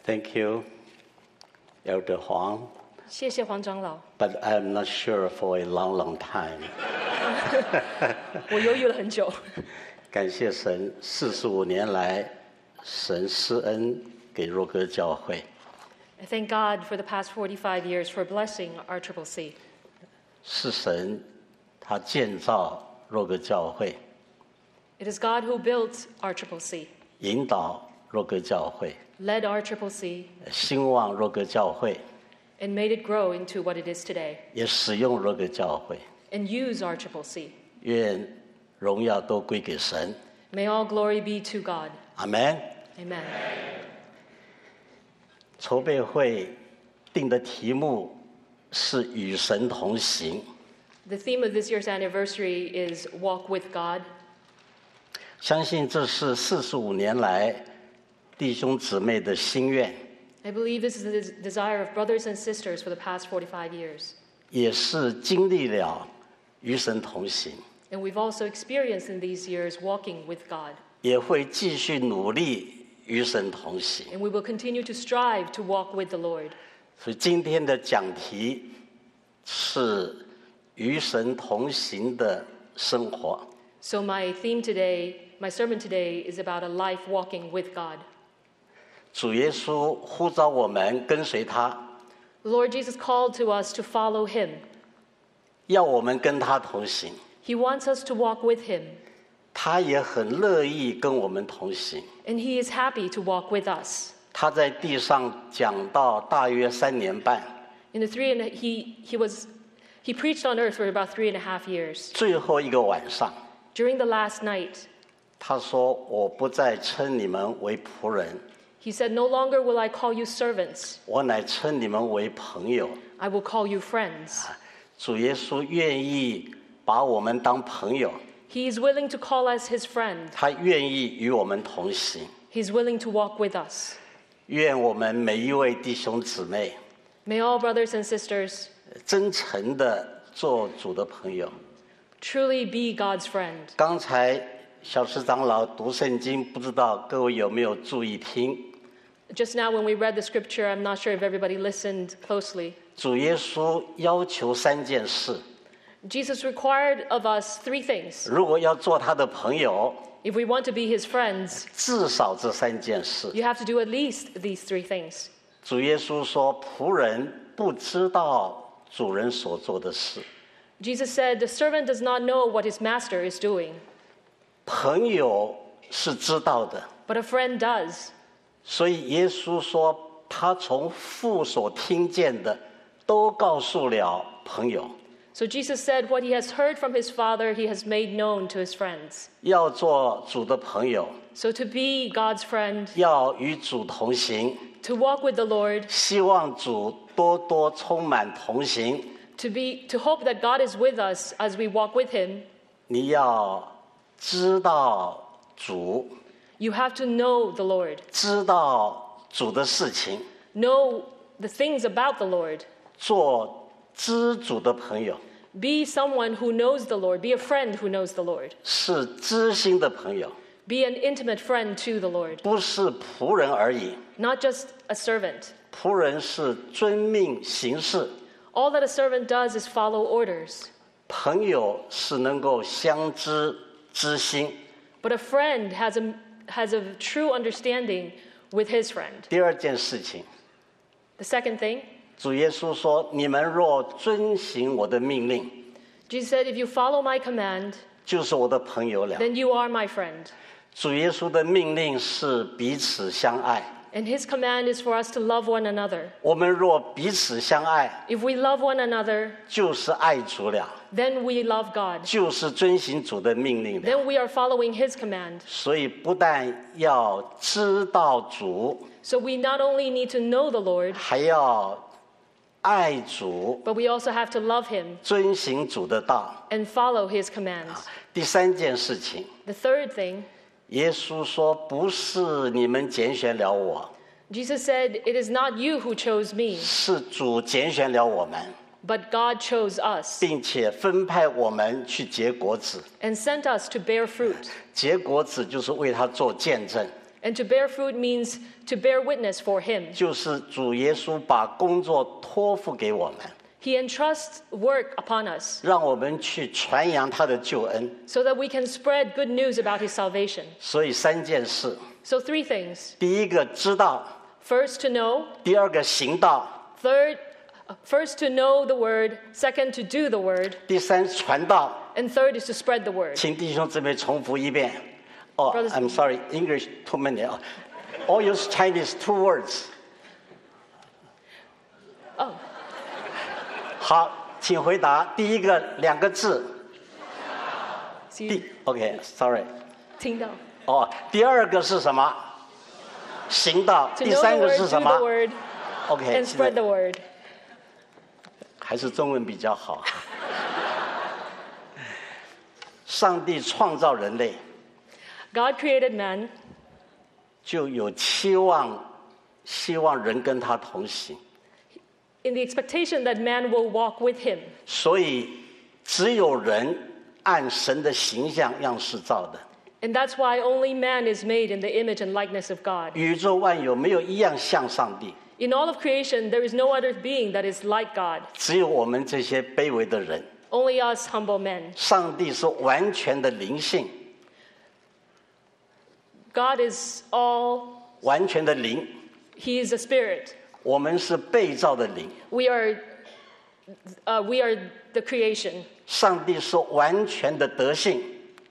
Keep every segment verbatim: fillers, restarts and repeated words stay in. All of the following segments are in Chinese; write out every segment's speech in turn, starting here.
Thank you, Elder Huang. 谢谢黄长老。 But I'm not sure for a long, long time. 我犹豫了很久。 感谢神，四十五年来，神施恩给若歌教会。 I thank God for the past forty-five years for blessing our Triple C. 是神，他建造若歌教会， It is God who built our Triple C, 引导若歌教会， led our Triple C, 兴旺若歌教会， and made it grow into what it is today, 也使用若歌教会。 and use our Triple C. 愿荣耀都归给神。 May all glory be to God. 阿门。 Amen. 筹备会定的题目是与神同行。 The theme of this year's anniversary is Walk with God. 相信这是四十五年来弟兄姊妹的心愿， I believe this is the des- desire of brothers and sisters for the past forty-five years. 也是经历了与神同行， And we've also experienced in these years walking with God. 也会继续努力与神同行。 And we will continue to strive to walk with the Lord. 所以今天的讲题是与神同行的生活。 So my theme today, my sermon today is about a life walking with God. 主耶稣呼召我们跟随他， The Lord Jesus called to us to follow him. 要我们跟他同行。 He wants us to walk with him, 他也很乐意跟我们同行。 and he is happy to walk with us. 他在地上讲到大约三年半， In the three and a, he he was he preached on earth for about three and a half years. 最后一个晚上， During the last night, 他说：“我不再称你们为仆人， he said, "No longer will I call you servants. 我乃称你们为朋友。 I will call you friends." ” 主耶稣愿意把我们当朋友， He is willing to call us his friend. 他愿意与我们同行。 He's willing to walk with us. 愿我们每一位弟兄姊妹 May all brothers and sisters 真诚的做主的朋友。 truly be God's friend. 刚才小池长老读圣经，不知道各位有没有注意听？ Just now when we read the scripture, I'm not sure if everybody listened closely. 主耶稣要求三件事， Jesus required of us three things. 如果要做他的朋友， If we want to be his friends, 至少这三件事。 you have to do at least these three things. 主耶稣说：“仆人不知道主人所做的事， Jesus said, "The servant does not know what his master is doing, 朋友是知道的。 but a friend does." ” 所以耶稣说，他从父所听见的，都告诉了朋友。 So Jesus said what he has heard from his Father, he has made known to his friends. 要做主的朋友， So to be God's friend, 要与主同行， to walk with the Lord, 希望主多多充满同行。 to be to hope that God is with us as we walk with him, 你要知道主， you have to know the Lord, 知道主的事情， know the things about the Lord, 做知主的朋友， be someone who knows the Lord, be a friend who knows the Lord, 是知心的朋友， be an intimate friend to the Lord, 不是仆人而已。 not just a servant. 仆人是遵命行事， All that a servant does is follow orders, 朋友是能够相知知心。 but a friend has a has a true understanding with his friend. 第二件事情， The second thing, 主耶稣说：“你们若遵行我的命令， Jesus said, "If you follow my command, 就是我的朋友了。” then you are my friend." 主耶稣的命令是彼此相爱。 And his command is for us to love one another. 我们若彼此相爱， If we love one another, 就是爱主了， then we love God. 就是遵行主的命令了。 Then we are following his command. 所以不但要知道主， So we not only need to know the Lord, 还要爱主， but we also have to love him 遵行主的道。 and follow his commands. 第三件事情， The third thing, 耶稣说：“不是你们拣选了我， Jesus said, "It is not you who chose me, 是主拣选了我们， but God chose us 并且分派我们去结果子。 and sent us to bear fruit. 结果子就是为他做见证。 And to bear fruit means to bear witness for him. 就是主耶稣把工作托付给我们， He entrusts work upon us 让我们去传扬他的救恩。 so that we can spread good news about his salvation. 所以三件事： So three things. 第一个知道， First, to know. 第二个行道， Third, uh, first to know the word. Second, to do the word. 第三传道。 And third is to spread the word. 请弟兄姊妹重复一遍。哦、 Brothers- I'm sorry, English too many. All use Chinese two words. Oh, 好，请回答第一个两个字。 see, 第 OK，sorry、 听到。 哦，第二个是什么？行道。 To 第 know 三 the 个 word, 是 do 什 the 么 word, ？OK， and 现 spread 在 the word. 还是中文比较好。上帝创造人类， God created man, 就有期望，希望人跟他同行。 in the expectation that man will walk with him. 所以，只有人按神的形象样式造的。 And that's why only man is made in the image and likeness of God. 宇宙万有没有一样像上帝， In all of creation, there is no other being that is like God, 只有我们这些卑微的人。 only us humble men. 上帝是完全的灵性， God is all, 完全的灵， he is a spirit. 我们是被造的灵。 We are, uh, we are the creation. 上帝是完全的德性，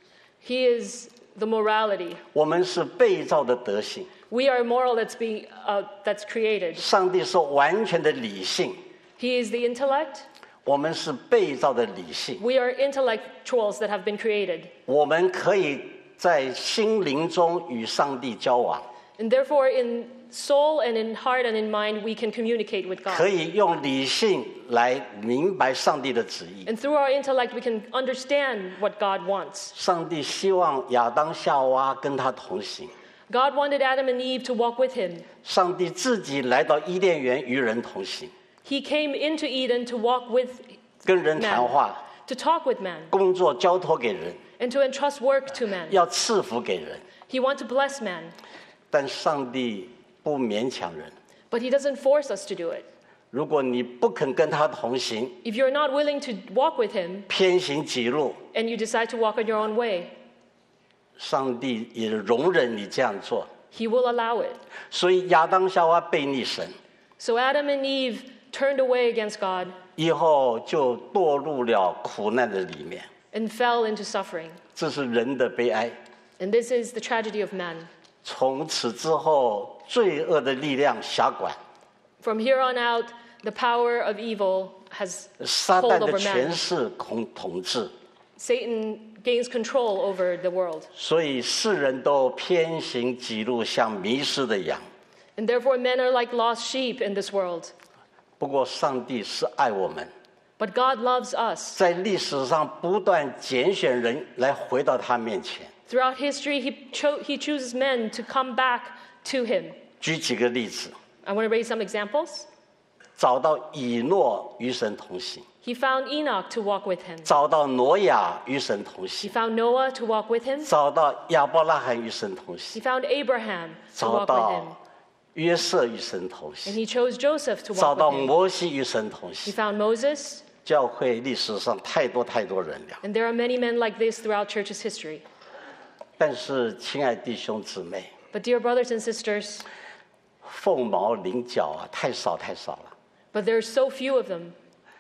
He is the morality. 我们是被造的德性。 We are moral that's being, uh, that's created. 上帝是完全的理性， He is the intellect. 我们是被造的理性。 We are intellectuals that have been created. 我们可以在心灵中与上帝交往， And therefore, in soul and in heart and in mind, we can communicate with 可 God. 以用理性来明白上帝的旨意。 And through our intellect, we can understand what God wants. 上帝希望亚当夏娃跟他同行， God wanted Adam and Eve to walk with him. 上帝自己来到伊甸园与人同行， He came into Eden to walk with 跟人谈 man, 话， to talk with man, 工作交托给人， and to entrust work to man. 要赐福给人。 He wanted to bless man, 但上帝不勉强人， but he doesn't force us to do it. 如果你不肯跟他同行， If you're not willing to walk with him 偏行己路， and you decide to walk on your own way, 上帝也容忍你这样做。 he will allow it. 所以亚当夏娃背逆神， So Adam and Eve turned away against God 以后就堕入了苦难的里面。 and fell into suffering. 这是人的悲哀。 And this is the tragedy of man. 从此之后，罪恶的力量辖管， From here on out, the power of evil has 撒 hold 旦的 over 权 man. 势统统治， Satan gains control over the world. 所以世人都偏行己路，像迷失的羊。 And therefore, men are like lost sheep in this world. 不过，上帝是爱我们， But God loves us. 在历史上不断拣选人来回到他面前。 Throughout history, he, cho- he chooses men to come back to him. 举几个例子， I want to raise some examples. 找到以诺与神同行， He found Enoch to walk with him. 找到挪亚与神同 He 行， found Noah to walk with him. 找到亚伯拉罕与神同 He 行， found Abraham to 找 walk with him. 到约瑟与神同 And 行， he chose Joseph to 找 walk 到 with him. 摩西与神同 He 行。 found Moses. 教会历史上太多太多人了， And there are many men like this throughout church's history. 但是亲爱弟兄姊妹， But dear brothers and sisters, 凤毛麟角啊，太少太少了。 but there are so few of them.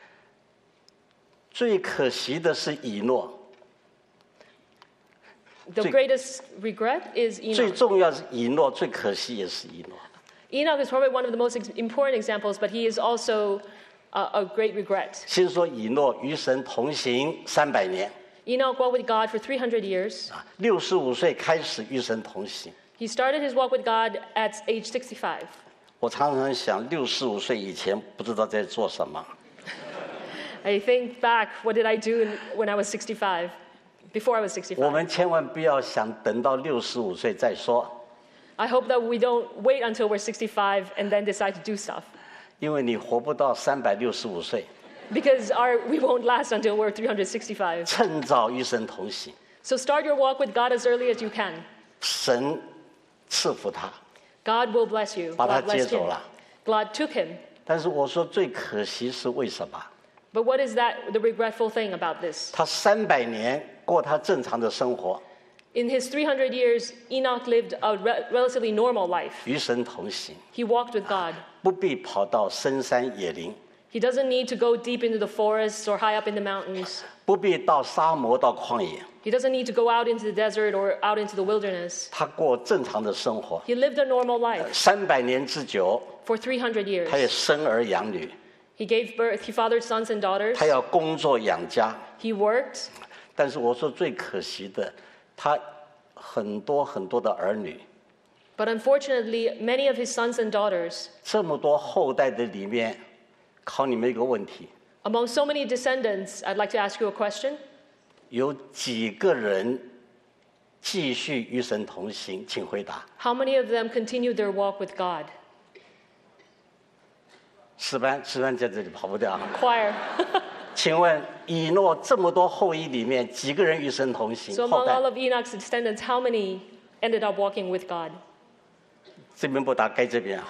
最可惜的是以诺， The 最- greatest regret is 最 Enoch. 重要是以诺，最可惜也是以诺。 Enoch is probably one of the most ex- important examples, but he is also a, a great regret. 先说以诺与神同行三百年 Enoch walked with God for three hundred years. 啊，六十五岁开始与神同行。 He started his walk with God at age sixty-five. 我常常想，六十五岁以前不知道在做什么， I think back, what did I do in, when I was sixty-five? Before I was 我 sixty-five. 们千万不要想等到六十五岁再说， I hope that we don't wait until we're sixty-five and then decide to do stuff. 因为你活不到三百六十五岁。 Because our, we won't last until we're three hundred sixty-five. 趁早与神同行， So start your walk with God as early as you can. 神赐福他， God will bless you. 把他 God 接 blessed 走 him. 了。 God took him. 但是我说最可惜是为什么？ But what is that, the regretful thing about this? 他三百年过他正常的生活， In his three hundred years, Enoch lived a re- relatively normal life. 与神同行， He walked with God. 不必跑到深山野林， He doesn't need to go deep into the forests or high up in the mountains. 不必到沙漠到旷野， He doesn't need to go out into the desert or out into the wilderness. 他过正常的生活， He lived a normal life 三百年之久， for three hundred 他也 years. 生儿养女， He gave birth, he fathered sons and daughters. 他要工作养家。 He worked. 但是我说最可惜的，他很多很多的儿女， But unfortunately, many of his sons and daughters, 这么多后代的里面，考你们一个问题： among so many descendants, I'd like to ask you a question. 有几个人继续与神同行？请回答。 How many of them continued their walk with God? 诗班，诗班在这里跑不掉啊。 Choir. 请问以诺这么多后裔里面，几个人与神同行？ So 后 among 代 all of Enoch's descendants, how many ended up walking with God? 这边不答，该这边啊。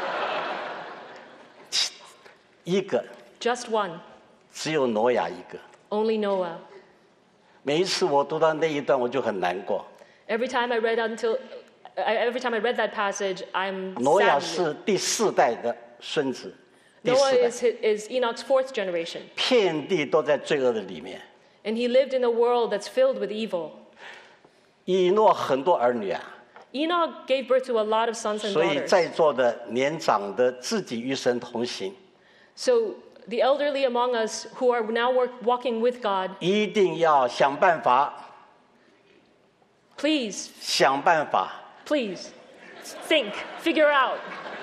一个， Just one. 只有挪亚一个。 Only Noah. 每一次我读到那一段，我就很难过。 Every time I read until, I- every time I read that passage, I'm 挪亚 saddened. 是第四代的孙子，第 Noah 四代， is, hi- is Enoch's fourth generation, 遍地都在罪恶的里面。 and he lived in a world that's filled with evil. 以诺很多儿女啊， Enoch gave birth to a lot of sons and 所以 daughters. 在座的年长的自己与神同行， So the elderly among us who are now work, walking with God, 一定要想办法， please, 想办法 please, think, figure out,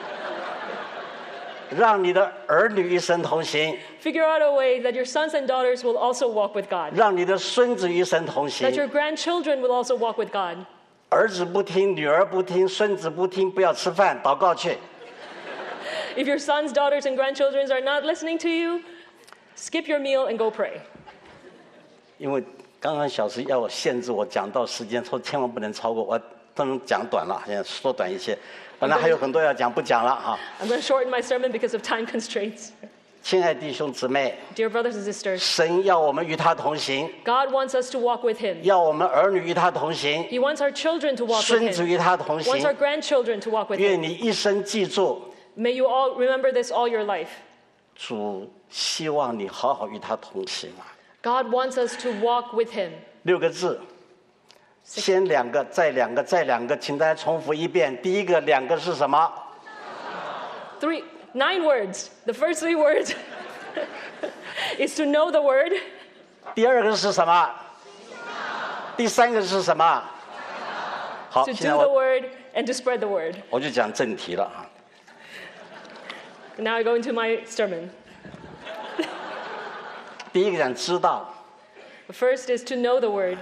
让你的儿女与神同行， figure out a way that your sons and daughters will also walk with God, 让你的孙子与神同 that your 行。 grandchildren will also walk with God. 儿子不听，女儿不听，孙子不听，不要吃饭，祷告去。 If your sons, daughters, and grandchildren are not listening to you, skip your meal and go pray. 因为刚刚小时要我限制我讲到时间，说千万不能超过，我不能讲短了，现在缩短一些。本来还有很多要讲，不讲了哈。 I'm going to shorten my sermon because of time constraints. 亲爱弟兄姊妹， Dear brothers and sisters, 神要我们与他同行， God wants us to walk with Him. 要我们儿女与他同行， He wants our children to walk 孙 with 子 Him. 与他同 Wants 行 our。grandchildren to walk with 愿 Him. 你一生记住， May you all remember this all your life. 主希望你好好与他同行啊。 God wants us to walk with Him. 六个字，先两个，再两个，再两个，请大家重复一遍。第一个两个是什么？ Three, nine words. The first three words is to know the word. 第二个是什么？第三个是什么？好， To 现在 do the 我 word and to spread the word. 我就讲正题了啊。 Now I go into my sermon. 第一个讲知道， The first is to know the word.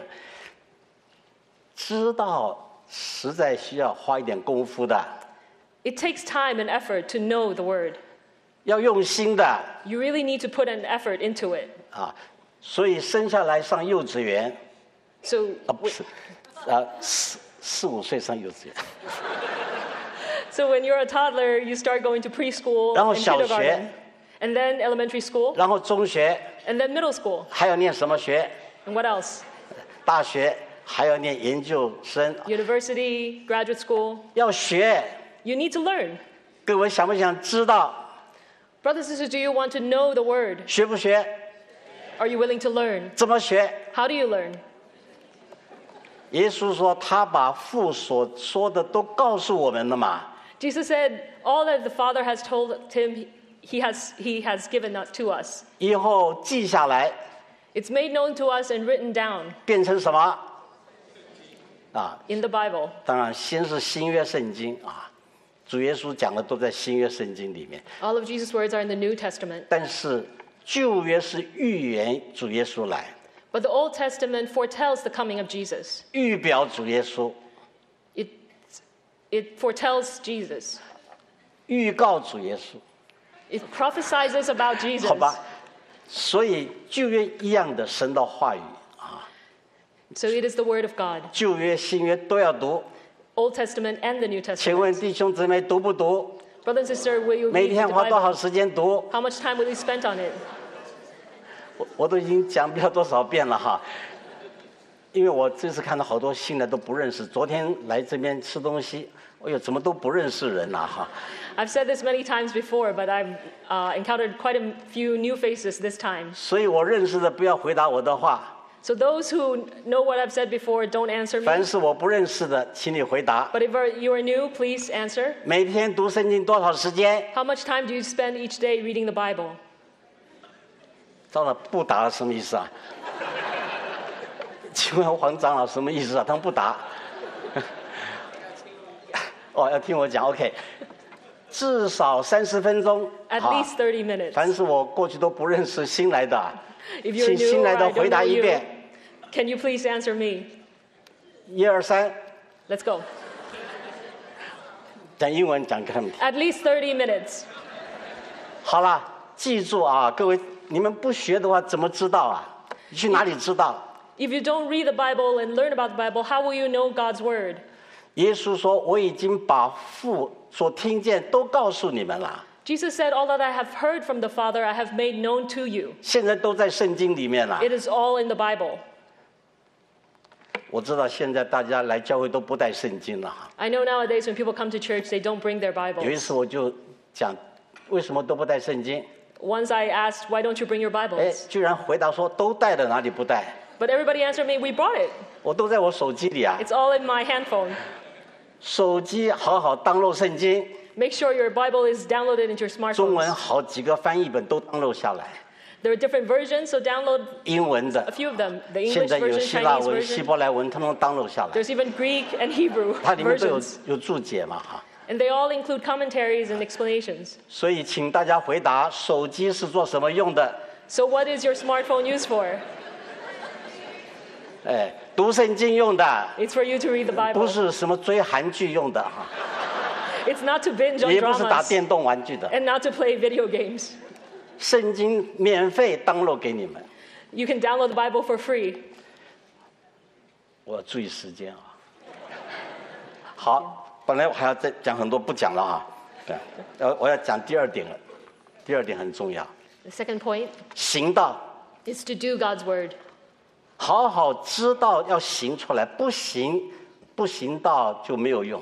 知道实在需要花一点功夫的， It takes time and effort to know the word. 要用心的 You really need to put an effort into it. 啊。所以生下来上幼稚园 So 啊，不是，啊四四五岁上幼稚园， So when you're a toddler, you start going to preschool 然后 and 小学 kindergarten, and then elementary school, 然后中学 and then middle school. 还要念什么学？ And what else? 大学还要念研究生， University, graduate school. 要学。 You need to learn. 各位想不想知道？ Brothers and sisters, do you want to know the word? 学不学？ Are you willing to learn? 怎么学？ How do you learn? 耶稣说他把父所说的都告诉我们了嘛。 Jesus said, all that the Father has told him, he has, he has given that to us. 以后记下来， It's made known to us and written down 变成什么？啊， in the Bible. 当然先是新约圣经啊，主耶稣讲的都在新约圣经里面。 All of Jesus' words are in the New Testament. 但是旧约是预言主耶稣来， But the Old Testament foretells the coming of Jesus. 预表主耶稣， It, it foretells Jesus. 预告主耶稣， It prophesies about Jesus. 好吧？所以旧约一样的神的话语啊， So it is the Word of God. 旧约新约都要读。 Old Testament and the New 请 Testament. 问弟兄姊妹读不读？ Brother and sister, will you 每 read 天 the 花多少 Bible? 时间读？ How much time will you spend on it? 我我都已经讲不知道多少遍了哈。因为我这次看到好多新的都不认识，昨天来这边吃东西，哎呦，怎么都不认识人呐、哈。 I've said this many times before, but I've uh, encountered quite a few new faces this time. 所以我认识的不要回答我的话， So those who know what I've said before, don't answer 凡 me. 是我不认识的，请你回答。 But if are- you are new, please answer. 每天读圣经多少时间？ How much time do you spend each day reading the Bible? 糟了，不答了什么意思啊？请问黄长老什么意思啊？他们不答。哦，要听我讲 ，OK。至少三十分钟。 At 好 least thirty minutes. 凡是我过去都不认识新来的， If you're 请 new 新 or 来 I 的 don't 回答 know 一 you, 遍。 can you please answer me? 一二三， Let's go. 讲英文讲给他们听。 At least thirty minutes. 好了，记住啊，各位，你们不学的话怎么知道啊？你去哪里知道？ If you don't read the Bible and learn about the Bible, how will you know God's word? 耶稣说：“我已经把父所听见都告诉你们了， Jesus said, all that I have heard from the Father, I have made known to you. 现在都在圣经里面了。 It is all in the Bible. 我知道现在大家来教会都不带圣经了哈。 I know nowadays when people come to church, they don't bring their 有一 Bibles. 次我就讲，为什么都不带圣经？ Once I asked, why don't you bring your 哎 Bibles?， 居然回答说都带了，哪里不带？ But everybody answered me, we brought it. 我都在我手机里啊， It's all in my handphone. 手机好好当漏圣经， Make sure your Bible is downloaded into your 中文 smartphones. 好几个翻译本都当漏下来， There are different versions, so download 英文 a 的， few of them. The 现 English 在有 version, 希腊 Chinese 文、希 version. 伯来文，通通当漏下来。 There's even Greek and Hebrew 它里面都有 versions. 有注解嘛哈。 And they all include commentaries and explanations. 所以请大家回答：手机是做什么用的？ So what is your smartphone used for? 哎，读圣经用的， It's for you to read the 不 Bible. 是什么追韩剧用的哈， It's not to binge on 也不是打 dramas 电动玩具的。 and not to play video games. 圣经免费当漏给你们， You can download the Bible for free. 我要注意时间啊。好，本来我还要再讲很多，不讲了啊。对，呃，我要讲第二点了。第二点很重要， The second point 行道， is to do God's word. 好好知道要行出来，不行不行道就没有用。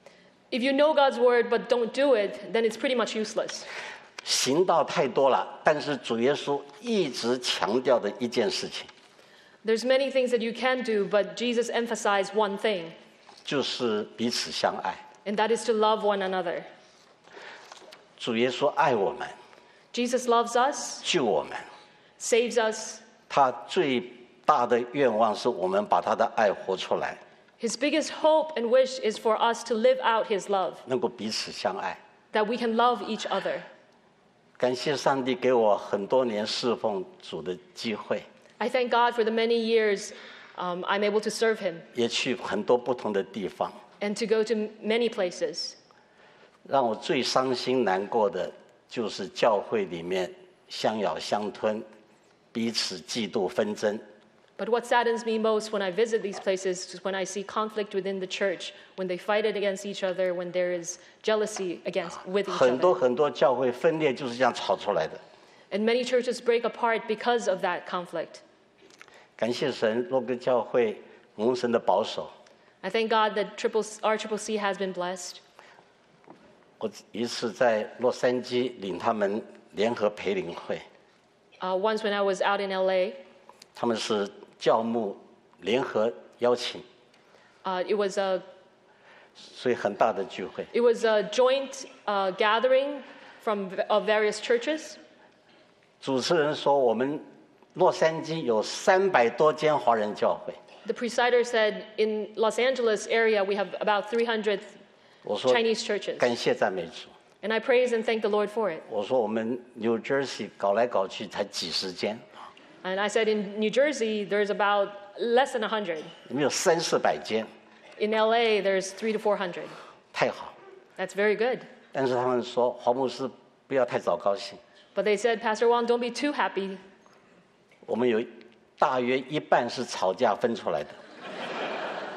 If you know God's word but don't do it, then it's pretty much useless. 行道太多了，但是主耶稣一直强调的一件事情， There's many things that you can do, but Jesus emphasized one thing, 就是彼此相爱。 and that is to love one another. 主耶稣爱我们， Jesus loves us, 救我们， saves us. 他最大的愿望是我们把他的爱活出来， His biggest hope and wish is for us to live out his love, 能够彼此相爱。 that we can love each other. 感谢上帝给我很多年侍奉主的机会， I thank God for the many years um, I'm able to serve him 也去很多不同的地方。 and to go to many places. 让我最伤心难过的就是教会里面相咬相吞，彼此嫉妒纷争。 But what saddens me most when I visit these places is when I see conflict within the church, when they fight it against each other, when there is jealousy against with each 很多 other. 很多教会分裂就是这样吵出来的。 And many churches break apart because of that conflict. 感谢神，洛哥教会蒙神的保守。 I thank God that triple, R C C C has been blessed. 我一次在洛杉矶领他们联合培灵会， Uh, once when I was out in L A, 他们是教牧联合邀请， uh, it was a 所以很大的聚会。 it was a joint uh, gathering from of various churches. 主持人说，我们洛杉矶有三百多间华人教会。 The presider said in Los Angeles area we have about three hundred 我说 Chinese churches. 感谢赞美主。 And I praise and thank the Lord for it. 我说我们 New Jersey 搞来搞去才几十间， And I said in New Jersey there's about less than one hundred. 你们有三四百间， In L A there's three to four hundred. 太好。 That's very good. 但是他们说黄牧师不要太早高兴， But they said, Pastor Wang, don't be too happy. 我们有大约一半是吵架分出来的。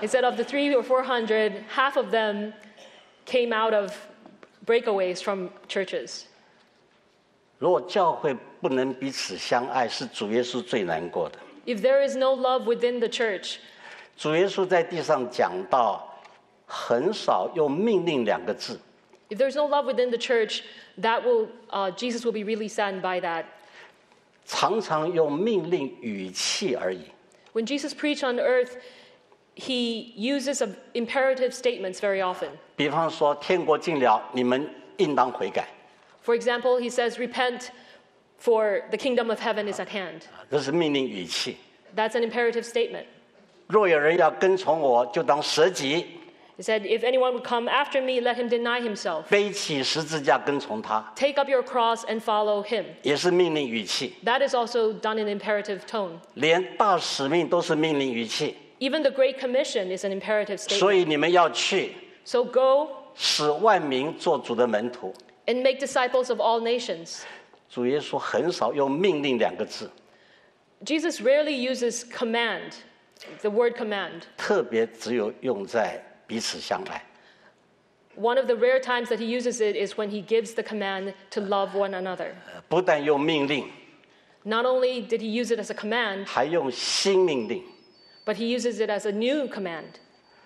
Instead of the three or four hundred, half of them came out of breakaways from churches. 如果教会不能彼此相爱，是主耶稣最难过的。 If there is no love within the church, 主耶稣在地上讲到，很少用命令两个字， if there's no love within the church, that will uh, Jesus will be really saddened by that. 常常用命令语气而已。 When Jesus preached on earth, he uses of imperative statements very often. 比方说，天国近了，你们应当悔改， For example, he says, "Repent, for the kingdom of heaven is at hand." 这是命令语气。 That's an imperative statement. 若有人要跟从我，就当舍己， He said, "If anyone would come after me, let him deny himself. 背起十字架跟从他， Take up your cross and follow him." 也是命令语气。 That is also done in imperative tone. 连大使命都是命令语气。 Even the Great Commission is an imperative 所 statement. 以你们要去， So go 使万民做主的门徒。 and make disciples of all nations. 主耶稣很少用命令两个字， Jesus rarely uses command, the word command. 特别只有用在彼此相爱。 One of the rare times that he uses it is when he gives the command to love one another. 不但用命令， Not only did he use it as a command, 还用新命令。 but he uses it as a new command.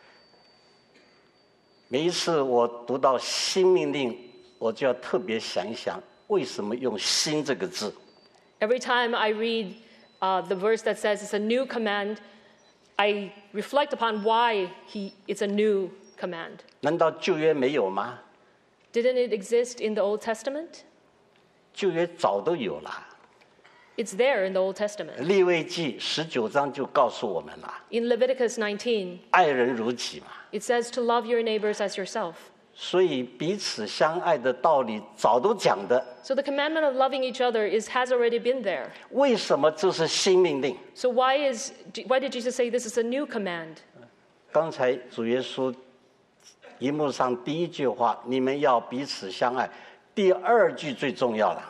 每一次我读到新命令，我就要特别想一想，为什么用“新”这个字？ Every time I read uh, the verse that says it's a new command, I reflect upon why he, it's a new command. 难道旧约没有吗？ Didn't it exist in the Old Testament? 旧约早都有了。 It's there in the Old Testament. 利未记十九章就告诉我们了， In Leviticus nineteen, 爱人如己嘛。 it says to love your neighbors as yourself. 所以彼此相爱的道理早都讲的， So the commandment of loving each other is, has already been there. 为什么这是新命令？ So why, is, why did Jesus say this is a new command? 刚才主耶稣荧幕上第一句话，你们要彼此相爱，第二句最重要了。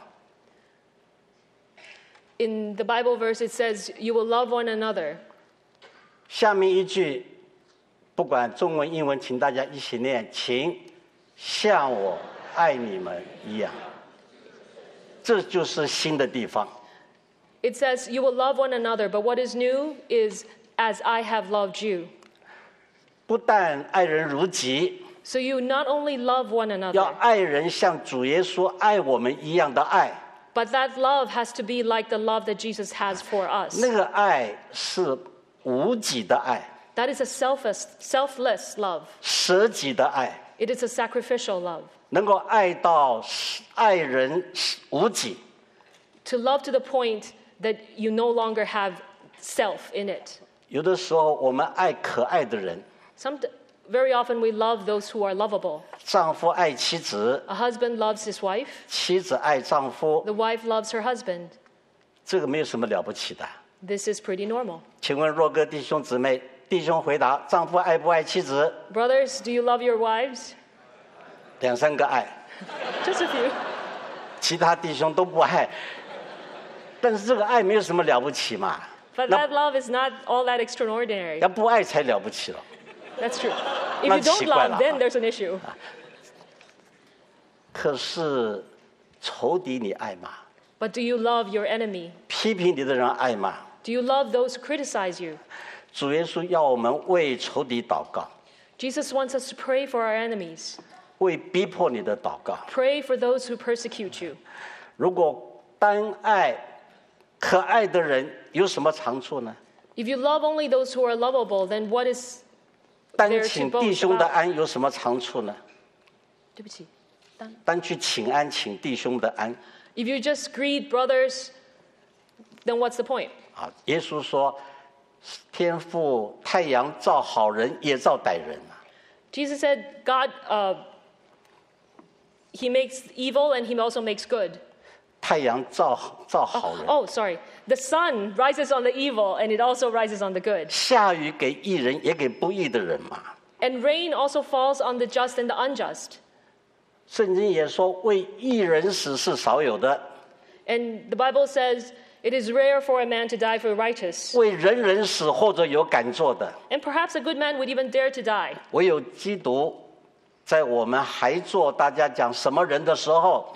In the Bible verse, it says, you will love one another. 下面一句，不管中文、英文，请大家一起念，请像我爱你们一样。这就是新的地方。 It says, you will love one another, but what is new is as I have loved you. 不但爱人如己， So you not only love one 要 another, 爱人像主耶稣爱我们一样的爱。 but that love has to be like the love that Jesus has for us. 那个爱是无己的爱， That is a selfless, selfless love. 舍己的爱， It is a sacrificial love. 能够爱到爱人无己。 To love to the point that you no longer have self in it. 有的时候我们爱可爱的人， Some, very often we love those who are lovable. 丈夫爱妻子， A husband loves his wife. 妻子爱丈夫， The wife loves her husband. 这个没有什么了不起的。 This is pretty normal. 请问若哥弟兄姊妹，弟兄回答：丈夫爱不爱妻子？ Brothers, do you love your wives? 两三个爱， Just a few. 其他弟兄都不爱。但是这个爱没有什么了不起嘛， But that love is not all that extraordinary. 要不爱才了不起了。 That's true. If 那 you don't 奇怪了。 love, then there's an issue. 可是仇敌你爱吗？ But do you love your enemy? 批评你的人爱吗？ Do you love those who criticize you? 主耶稣要我们为仇敌祷告， Jesus wants us to pray for our enemies. 为逼迫你的祷告。 Pray for those who persecute you. 如果单爱可爱的人，有什么长处呢？ If you love only those who are lovable, then what is 单 there 请 to 弟 boast 兄的 about? 安有什么长处呢？ 对不起，单单去请安，请弟兄的安 If you just greet brothers, then what's the point? 啊！耶稣说：“天父太阳照好人，也照歹人啊。 Jesus said, God, uh, He makes evil and He also makes good. 太阳照照好人， Oh, sorry. The sun rises on the evil and it also rises on the good. 下雨给义人，也给不义的人嘛。 And rain also falls on the just and the unjust. 圣经也说，为义人死是少有的， And the Bible says It is rare for a man to die for the righteous. 为人人死或者有敢做的。 And perhaps a good man would even dare to die. 唯有基督，在我们还做大家讲什么人的时候，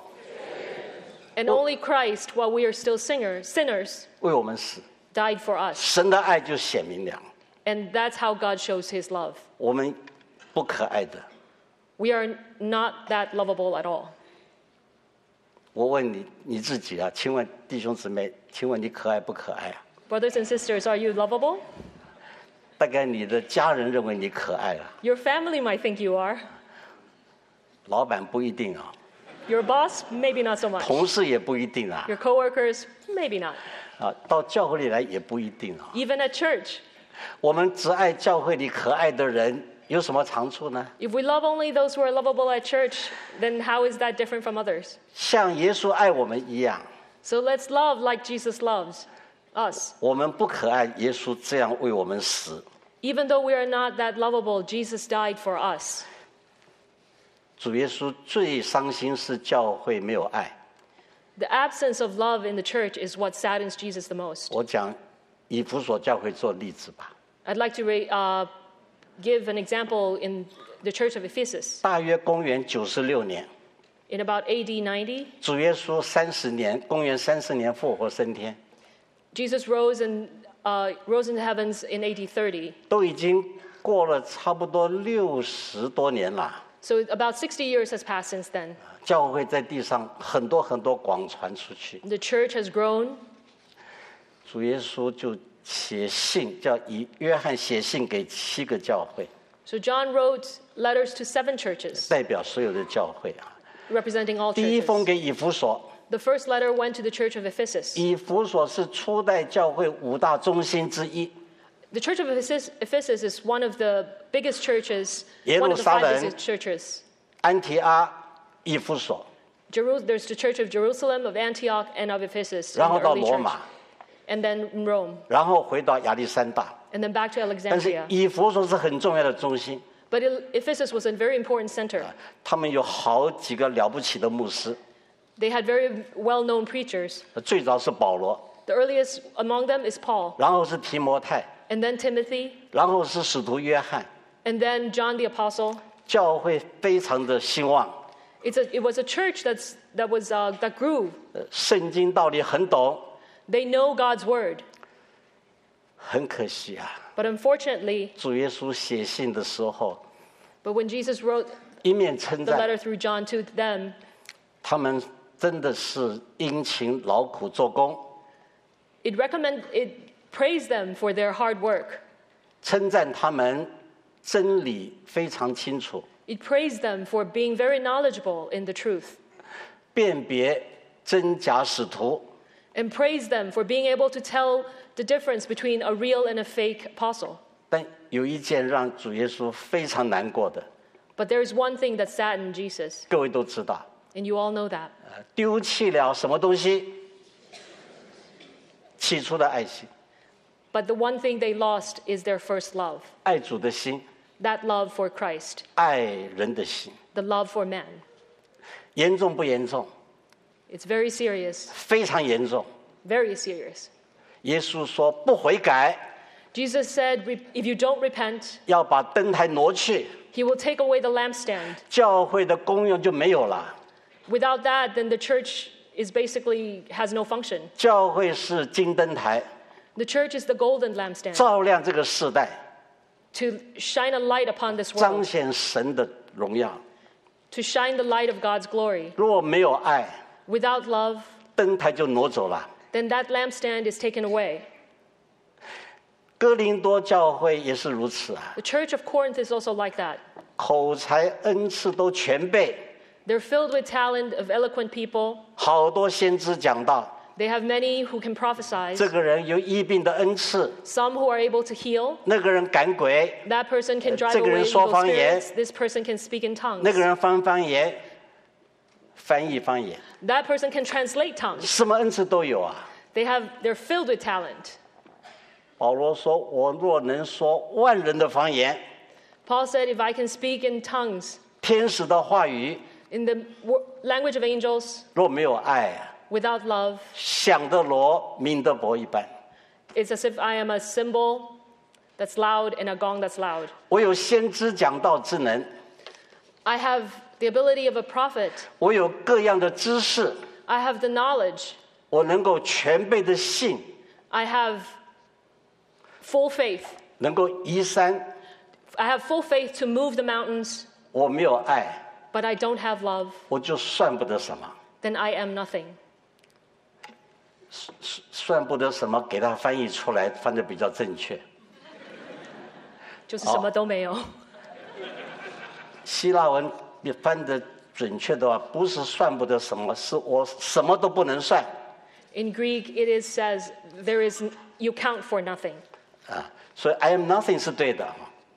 And only Christ, while we are still singer, sinners, 为我们死， died for us. 神的爱就显明了。 And that's how God shows his love. 我们不可爱的。 We are not that lovable at all. 我问你你自己啊，请问弟兄姊妹，请问你可爱不可爱啊？ Brothers and sisters, are you lovable? 大概你的家人认为你可爱啊， Your family might think you are. 老板不一定啊， Your boss, maybe not so much. 同事也不一定啊， Your coworkers, maybe not. 啊，到教会里来也不一定啊。 Even at church. 我们只爱教会里可爱的人，有什么长处呢？ If we love only those who are lovable at church, then how is that different from others? 像耶稣爱我们一样， So let's love like Jesus loves us. 我们不可爱耶稣这样为我们死。 Even though we are not that lovable, Jesus died for us. 主耶稣最伤心是教会没有爱。 The absence of love in the church is what saddens Jesus the most. 我讲以弗所教会做例子吧。 I'd like to uh, give an example in the church of Ephesus. 大约公元九十六年， In about A D ninety, 主耶稣三十年，公元三十年复活升天， Jesus rose and uh, rose into heavens in A D thirty. 都已经过了差不多六十多年了。 So about sixty years has passed since then. 教会在地上很多很多广传出去， The church has grown. 主耶稣就写信，叫以约翰写信给七个教会， So John wrote letters to seven churches, 代表所有的教会啊。 representing all 第一封 churches. 给以弗所， The first letter went to the church of Ephesus. 以弗所是初代教会五大中心之一。 The church of Ephesus, Ephesus is one of the biggest churches, one of the five 예루살렘. biggest churches. 安提阿、以弗所， Jeru- there's the church of Jerusalem, of Antioch, and of Ephesus, 然 in 后 the 到 early 罗 church. 马， And then in Rome, 然后回到亚历山大。 and then back to 但是 Alexandria. 以弗所是很重要的中心， But Il- Ephesus was a very important center. 他们有好几个了不起的牧师。 They had very well-known preachers. 最早是保罗， The earliest among them is Paul, 然后是提摩太， and then Timothy, 然后是使徒约翰。 and then John the Apostle. 教会非常的兴旺， It's a, it was a church that's, that, was, uh, that grew. 呃圣经道理很懂。 They know God's word. 很可惜啊， But unfortunately, 主耶稣写信的时候， but when Jesus wrote 一面称 the 赞 letter through John to them, 他们真的是殷勤劳苦做工， it recommend it praised them for their hard work. 称赞他们真理非常清楚， It praised them for being very knowledgeable in the truth, 辨别真假使徒， and praised them for being able to tell the difference between a real and a fake apostle. 但有一件让主耶稣非常难过的， But there is one thing that saddened Jesus, 各位都知道， and you all know that. 呃丢弃了什么东西？起初的爱心， But the one thing they lost is their first love, 爱主的心， that love for Christ, 爱人的心， the love for man. 严重不严重？ It's very serious, 非常严重。 very serious. 耶稣说不悔改， Jesus said, "Re- if you don't repent, 要把灯台挪去， he will take away the lampstand. 教会的功用就没有了。 Without that, then the church is basically has no function. 教会是金灯台， The church is the golden lampstand 照亮这个世代， to shine a light upon this 彰 world, 显神的荣耀。 to shine the light of God's glory. 如果没有爱， Without love, 灯台就挪走了。 then that lampstand is taken away. 哥林多教会也是如此啊， The church of Corinth is also like that. 口才恩赐都全备， They're filled with talent of eloquent people. 好多先知讲道， They have many who can prophesy, 这个人有医病的恩赐， some who are able to heal. 那个人赶鬼， That person can drive 这个人 away 说 evil 方言。 spirits. This person can speak in tongues. 那个人翻方言，翻译方言， That person can translate tongues. 什么恩赐都有啊。 They have, they're filled with talent. 保罗说：“我若能说万人的方言， Paul said, if I can speak in tongues, 天使的话语， in the wo- language of angels, 若没有爱啊， Without love, 响的锣，鸣的钹一般。 it's as if I am a cymbal that's loud and a gong that's loud. 我有先知讲道之能， I have the ability of a prophet. 我有各样的知识， I have the knowledge. 我能够全备的信， I have full faith. 能够移山。 I have full faith to move the mountains, 我没有爱， but I don't have love. 我就算不得什么。 Then I am nothing. 算不得什么，给它翻译出来，翻得比较正确。 就是什么都没有。 希腊文翻得准确的话，不是算不得什么，是我什么都不能算。 In Greek, it is says there is you count for nothing. 啊，所以 I am nothing 是对的。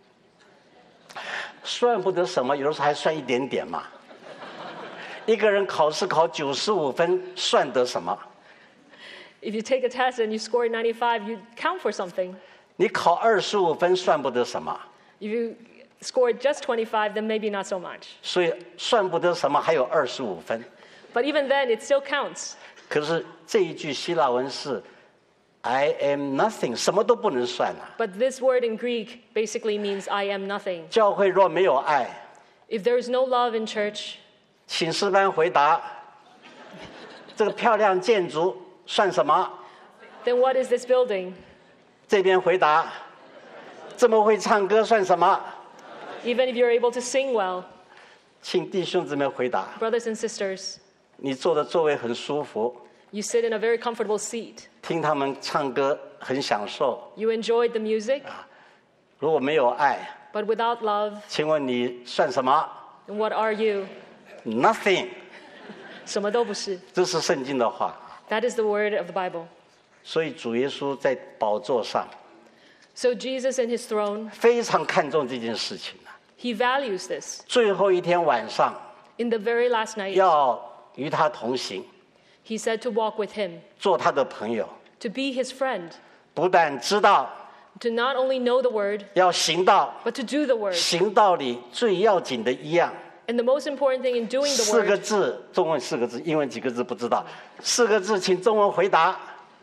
算不得什么，有的时候还算一点点嘛。一个人考试考九十五分，算得什么？ If you take a test and you score ninety-five, you count for something. 你考二十五分，算不得什么。 If you scored just twenty-five, then maybe not so much. 所以算不得什么，还有二十五分。 But even then, it still counts. 可是这一句希腊文是 I am nothing， 什么都不能算啊。 But this word in Greek basically means I am nothing. 教会若没有爱， If there is no love in church, 请诗班回答：这个漂亮建筑算什么？ then what is this building? 这边回答：这么会唱歌算什么？ Even if you're able to sing well, 请弟兄姊妹回答： brothers and sisters, 你坐的座位很舒服， you sit in a very comfortable seat. 听他们唱歌很享受。 You enjoyed the music, 如果没有爱， but without love, 请问你算什么 then what are you? ？Nothing。 什么都不是。 这是圣经的话。 That is the word of the Bible. 所以主耶稣在宝座上 So Jesus in his throne, 非常看重这件事情啊。 he values this. 最后一天晚上 In the very last night, 要与他同行， he said to walk with him, 做他的朋友， to be his friend, 不但知道， to not only know the word, 要行道。 but to do the word. 行道里最要紧的一样， And the most important thing in doing the 四个 word, 字，中文四个字，英文几个字不知道。四个字，请中文回答。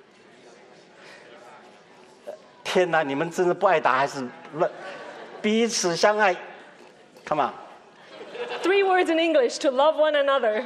天哪，你们真是不爱答还是乱？彼此相爱 ，Come on。 three words in English, to love one another.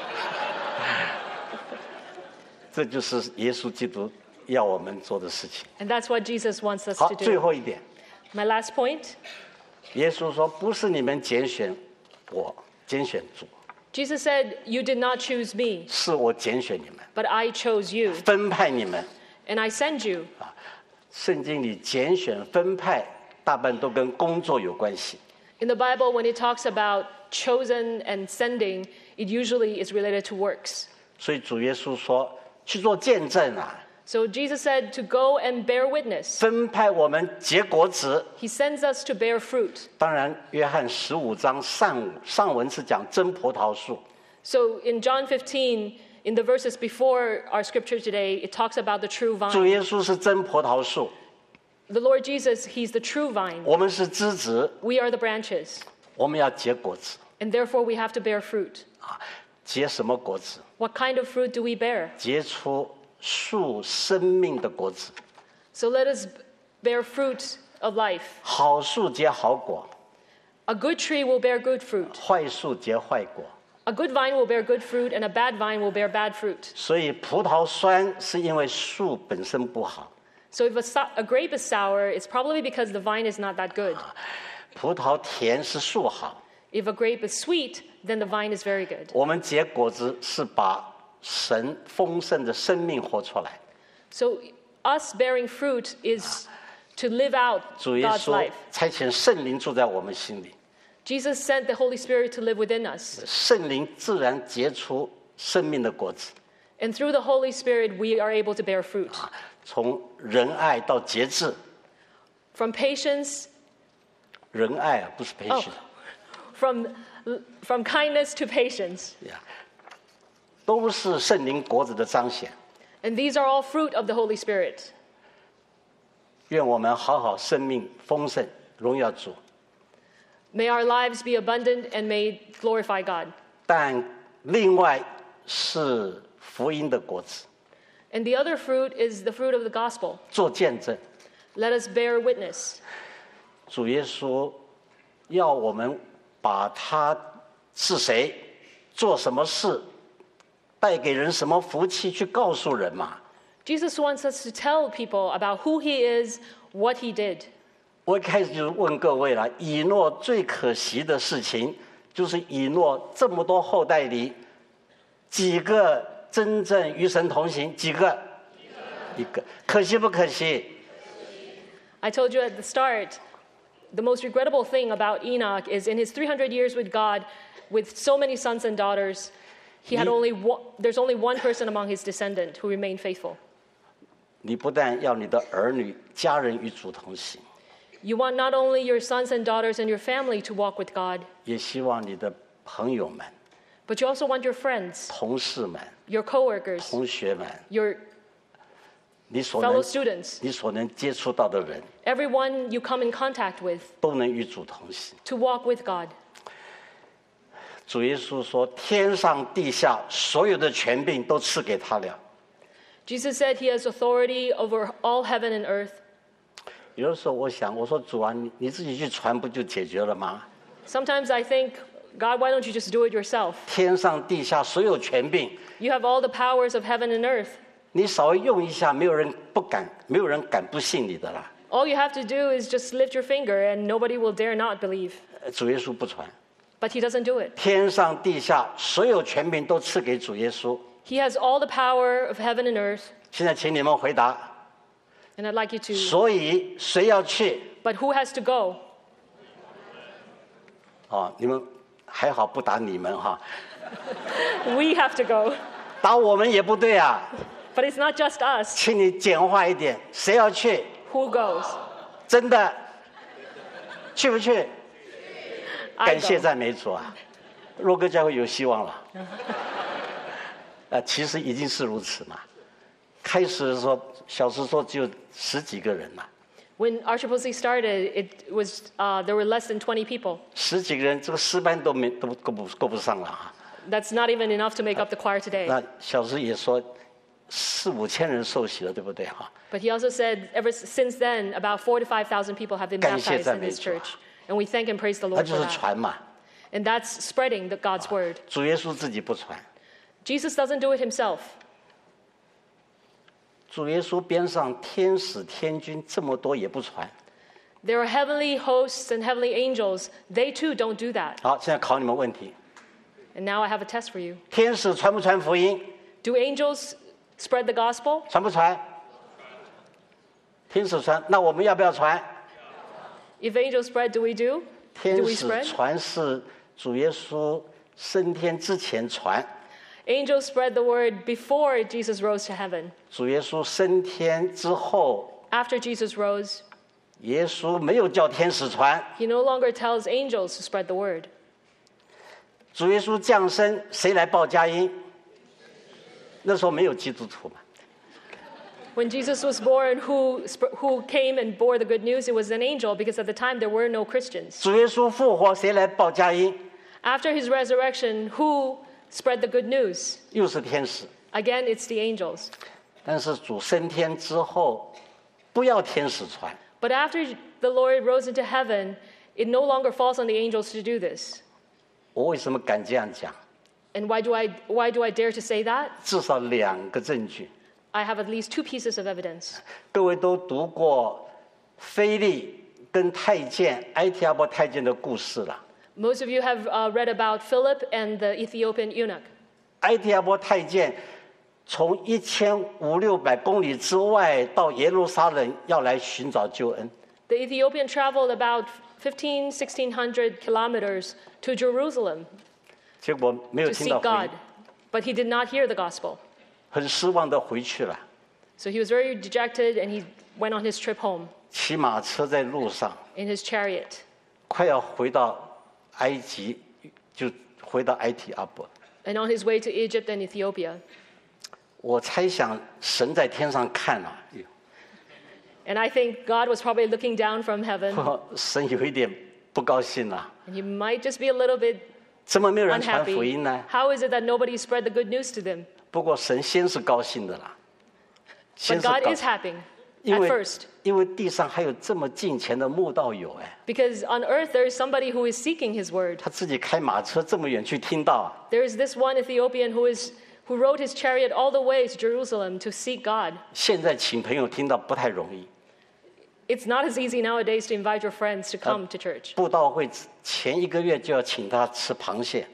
这就是耶稣基督要我们做的事情。 And that's what Jesus wants us 好， to 最 do. 后一点， My last point, 耶稣说：“不是你们拣选我，拣选主， Jesus said, you did not choose me, 是我拣选你们， but I chose you, 分派你们。 and I send you. 圣经里拣选、分派，大半都跟工作有关系。 In the Bible, when it talks about chosen and sending, it usually is related to works. 所以主耶稣说：去做见证啊， So Jesus said to go and bear witness. 分派我们结果子。 He sends us to bear fruit. 当然，约翰十五章上上文是讲真葡萄树， So in John fifteen, in the verses before our scripture today, it talks about the true 主 vine. 耶稣是真葡萄树， The Lord Jesus, he's the true vine. 我们是枝子， We are the branches. 我们要结果子 And therefore we have to bear fruit. 啊。结什么果子？ What kind of fruit do we bear? 结出树生命的果子。 So let us bear fruit of life. 好树结好果， A good tree will bear good fruit. 坏树结坏果。 A good vine will bear good fruit, and a bad vine will bear bad fruit. 所以葡萄酸是因为树本身不好， So if a, sou- a grape is sour, it's probably because the vine is not that good. 葡萄甜是树好。 If a grape is sweet, then the vine is very good. 我们结果子是把神丰盛的生命活出来。 So us bearing fruit is to live out 主耶 God's 稣 life. 差遣圣灵住在我们心里， Jesus sent the Holy Spirit to live within us. 圣灵自然结出生命的果子， And through the Holy Spirit, we are able to bear fruit. 从仁爱到节制。 From patience, 仁爱啊，不是 oh, patient， from, from kindness to patience. 呀都是圣灵果子的彰显。 And these are all fruit of the Holy Spirit. 愿我们好好生命丰盛，荣耀主。 May our lives be abundant and may glorify God. 但另外是福音的果子， And the other fruit is the fruit of the gospel. 做见证。 Let us bear witness. 主耶稣要我们把他是谁，做什么事，带给人什么福气去告诉人嘛。 Jesus wants us to tell people about who he is, what he did. 我一开始就问各位了，以诺最可惜的事情，就是以诺这么多后代里，几个真正与神同行？几个？一个。可惜不可惜？ I told you at the start, the most regrettable thing about Enoch is in his three hundred years with God, with so many sons and daughters, he had only one, there's only one person among his descendant who remained faithful. 你不但要你的儿女、家人与主同行， You want not only your sons and daughters and your family to walk with God, 也希望你的朋友们、 but you also want your friends, 同事们、 your coworkers, 同学们， your 你所能 fellow students, 你所能接触到的人， everyone you come in contact with, 都能与主同行。 to walk with God. 主耶稣说：“天上地下所有的权柄都赐给他了。” Jesus said he has authority over all heaven and earth. 有的时候我想，我说主啊，你你自己去传不就解决了吗？ Sometimes I think, God, why don't you just do it yourself? 天上地下所有权柄， You have all the powers of heaven and earth. 你稍微用一下，没有人不敢，没有人敢不信你的啦。 All you have to do is just lift your finger and nobody will dare not believe. 呃主耶稣不传， But he doesn't do it. 天上地下所有权柄都赐给主耶稣。 He has all the power of heaven and earth. 现在请你们回答。 And I'd like you to, 所以谁要去？ but who has to go? 哦，你们还好不打你们哈， We have to go. 打我们也不对啊。 But it's not just us. 请你简化一点，谁要去？ Who goes? 真的去不去？ I 感谢 go. 赞美主啊！若哥教会有希望了。呃，其实已经是如此嘛。开始的时候，小时说只有十几个人嘛， When Archipelago started, it was, uh, there were less than twenty people. 十几个人，这个诗班都没都够不够不上了啊。 That's not even enough to make up the choir today. 那小时也说四五千人受洗了，对不对哈？ But he also said, ever since then, about four to five thousand people have been 感谢 baptized 赞 in 美 this 主啊。 church, and we thank and praise the 那 Lord 就 for 是 that. 传嘛。 And that's spreading the, God's word. 主耶稣自己不传， Jesus doesn't do it himself. 主耶稣边上天使天军这么多也不传。 There are heavenly hosts and heavenly angels. They too don't do that. 好，现在考你们问题： And now I have a test for you. 天使传不传福音？ Do angels spread the gospel? 传不传？天使传，那我们要不要传？ If angels spread, do we do? 天 Do we 使 spread? 传是主耶稣升天之前传， Angels spread the word before Jesus rose to heaven. 主耶稣升天之后， After Jesus rose, 耶稣没有叫天使传。 he no longer tells angels to spread the word. 主耶稣降生，谁来报佳音？那时候没有基督徒嘛。 When Jesus was born, who, sp- who came and bore the good news? It was an angel, because at the time there were no Christians. 主耶稣复活，谁来报佳音？ After his resurrection, who spread the good news? 又是天使。 Again, it's the angels. 但是主升天之后，不要天使传， But after the Lord rose into heaven, it no longer falls on the angels to do this. 我为什么敢这样讲？ And why do I, why do I dare to say that? 至少两个证据。 I have at least two pieces of evidence. 各位都读过腓利跟太监埃提阿波太监的故事了。 Most of you have uh, read about Philip and the Ethiopian eunuch. 埃提阿波太监从一千五六百公里之外到耶路撒冷，要来寻找救恩。 The Ethiopian traveled about fifteen, sixteen hundred kilometers to Jerusalem 结果没有 to 听到 seek 福 God, 音， but he did not hear the gospel. 很失望的回去了。 So he was very dejected and he went on his trip home 骑马车在路上， in his chariot. 快要回到埃及，就回到埃提阿波。 And on his way to Egypt and Ethiopia. 我猜想神在天上看啊， And I think God was probably looking down from heaven, 神有一点不高兴了、啊， and he might just be a little bit 怎么没有人传 unhappy. 福音呢？ How is it that nobody spread the good news to them? 不过神先是高兴的啦， But 先是 God 高 is happy 因 at 为 first. 因为地上还有这么敬虔的慕道友哎， Because on earth there is somebody who is seeking his word. 他自己开马车这么远去听到啊， There is this one Ethiopian who is who rode his chariot all the way to Jerusalem to seek God. 现在请朋友听到不太容易。 It's not as easy nowadays to invite your friends to come to church. 布道会前一个月就要请他吃螃蟹，